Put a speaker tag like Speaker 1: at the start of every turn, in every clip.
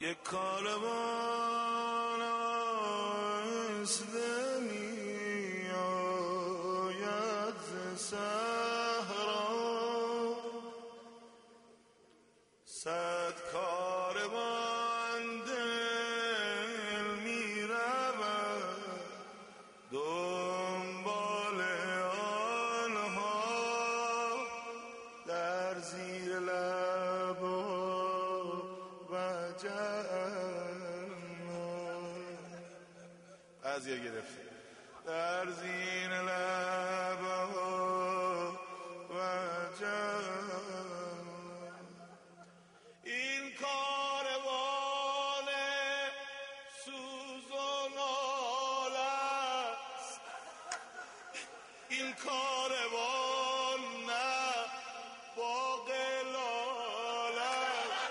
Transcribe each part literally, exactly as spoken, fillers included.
Speaker 1: یک کاروان آهسته می آید ز صحرا، صد کاروان دل می رود دنبال آنها، در زیر لب و جهنم. بعضیا گرفته در زیر لب و جهنم. این کاروان سوز و ناله است، این کاروان نه باغ لاله،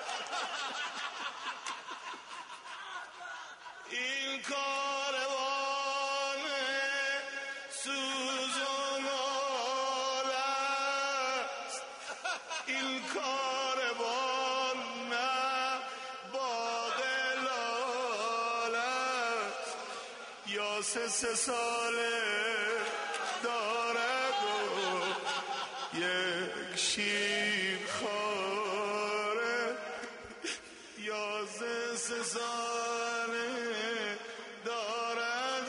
Speaker 1: این کاروان سوز و ناله است، این کاروان نه باغ لاله است. یا سه سه ساله دارد و یک شیر خواره، یا سه سه ساله دارد و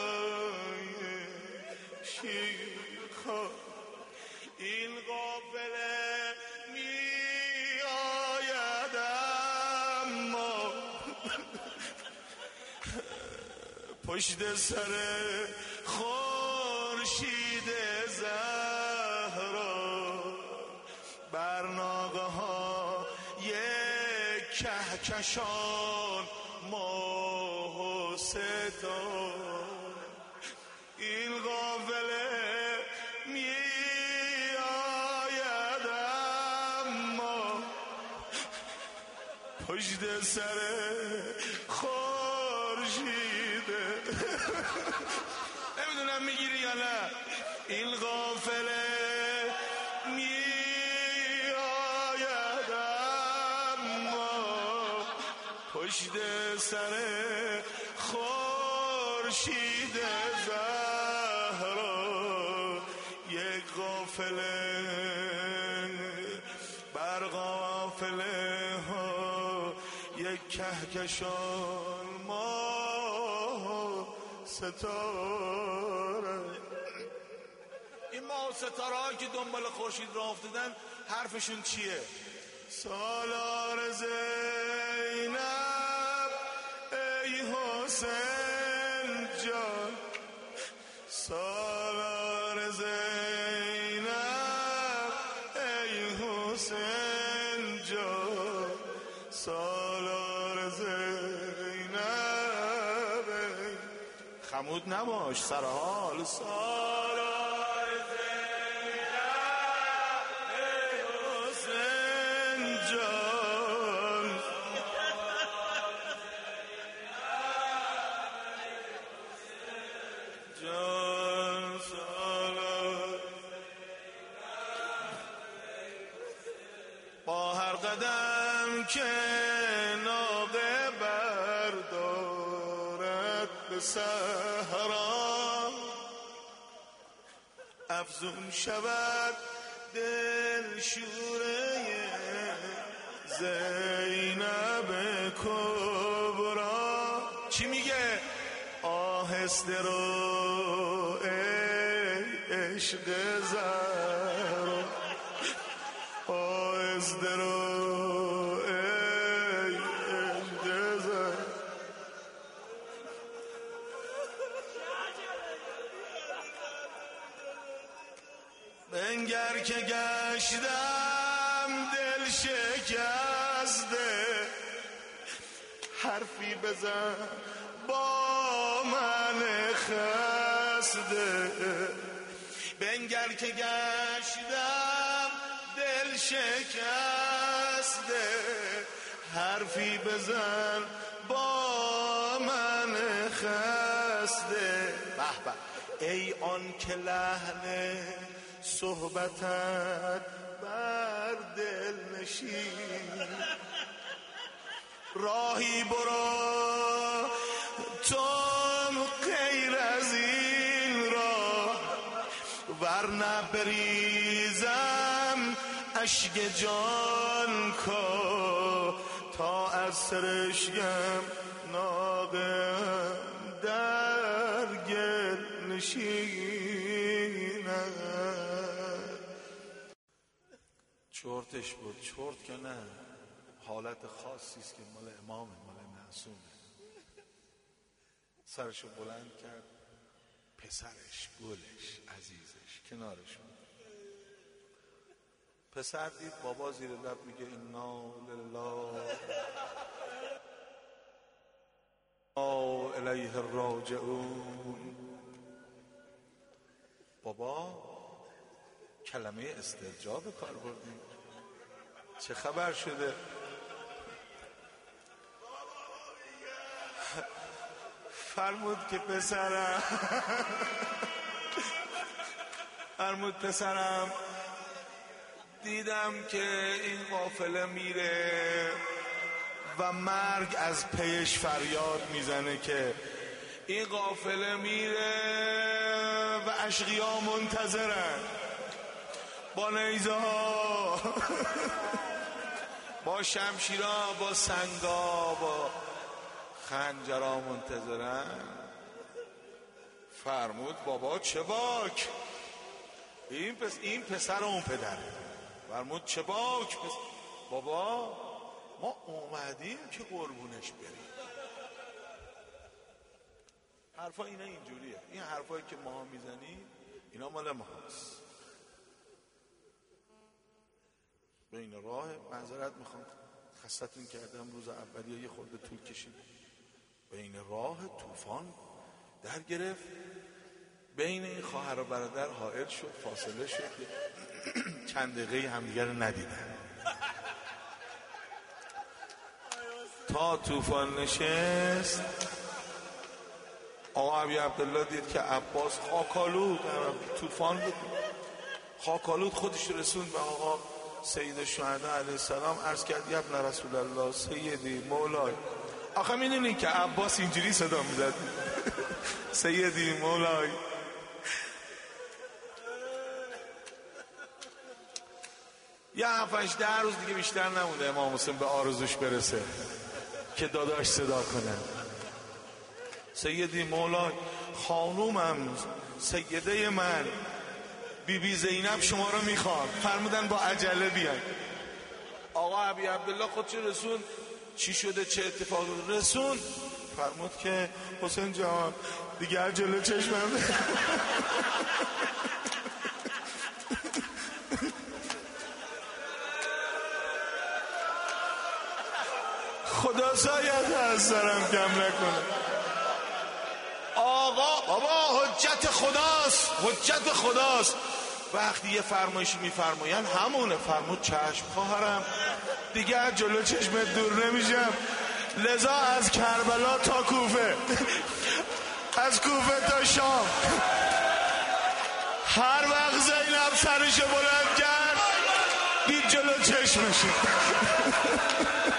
Speaker 1: یک شیر خواره. این قافله می آید اما پشت سر خورشید زهرا، بر ناقه ها یک کهکشان ماه و ستاره. این قافله می آید اما پشت سر خورشیده. نمیدونم میگیری یا نه. این قافله می آید اما پشت سر خورشید زهرا، یک قافله بر قافله ها یک کهکشان ماه ستاره. این ماه ستاره هایی که دنبال خورشید راه افتادن حرفشون چیه؟ سالار زینب ای حسین جان، سالار زینب ای حسین جان، سالار زینب ای خمود نباش سرحال. سالار زینب ای حسین جان، جان سالار. با هر قدم که ناقه بردارد به صحرا، افزون شود دل شوره زینب کبرا. چی میگه؟ آهسته رو ای عشق زهرا، آهسته رو ای عشق زهرا. بنگر که گشتم دل شکسته، حرفی بزن با من خسته. بنگر که گشتم دل شکسته، حرفی بزن با من خسته. به به ای آن که لحن صحبتت بر دل نشین، راهی برو تو غیر از این راه، ورنه بریزم اشک جان کو تا از سرشگم ناقم در گل نشینم. چرتش بود، چرت که نه، حالت خاصی است که مال امامه، مال معصومه. سرشو بلند کرد، پسرش، گلش، عزیزش کنارش بود. پسر دید بابا زیر لب میگه انا لله و الیه راجعون. بابا کلمه استرجاع به کار بردیم، چه خبر شده؟ فرمود که پسرم فرمود پسرم دیدم که این قافله میره و مرگ از پیش فریاد میزنه که این قافله میره و اشقیا منتظرن با نیزه ها با شمشیرها با سنگا با خنجرها منتظرن. فرمود بابا چه باک، این پس این پسر اون پدر. فرمود چه باک پس... بابا ما اومدیم که قربونش بریم. حرفا اینا اینجوریه، این حرفایی که ما میزنیم اینا مال ما هست. بین راه معذرت میخوام خستتون کردم، روز اولیه یه خورده طول کشید. بین راه طوفان در گرفت، بین این خواهر و برادر حائل شد، فاصله شد، چند دقیقه همدیگر رو ندیدن تا طوفان نشست. آقا ابی عبدالله دید که عباس خاکالود، طوفان بود خاکالود، خودش رسوند به آقا سید الشهدا علیه السلام، عرض کرد ابن رسول الله سیدی مولای. آخه میدونین که عباس اینجوری صدا میزد سیدی مولای. یه هفتش ده روز دیگه بیشتر نمونده امام حسین به آرزوش برسه که داداش صدا کنه سیدی مولای. خانومم سیده من بی بی زینب شما رو میخواد. فرمودن با عجله بیاین. آقا ابی عبدالله خودش رسون. چی شده چه اتفاقی رسون؟ فرمود که حسین جان دیگه جلو چشمم خدا سایت از سرم کم نکنه. آقا بابا حجت خداست، حجت خداست. وقتی یه فرمایشی میفرماین همونه. فرمود چشم خواهرم دیگه جلو چشمت دور نمیشم. لذا از کربلا تا کوفه، از کوفه تا شام، هر وقت زینب سرشو بلند کرد دید جلو چشمشه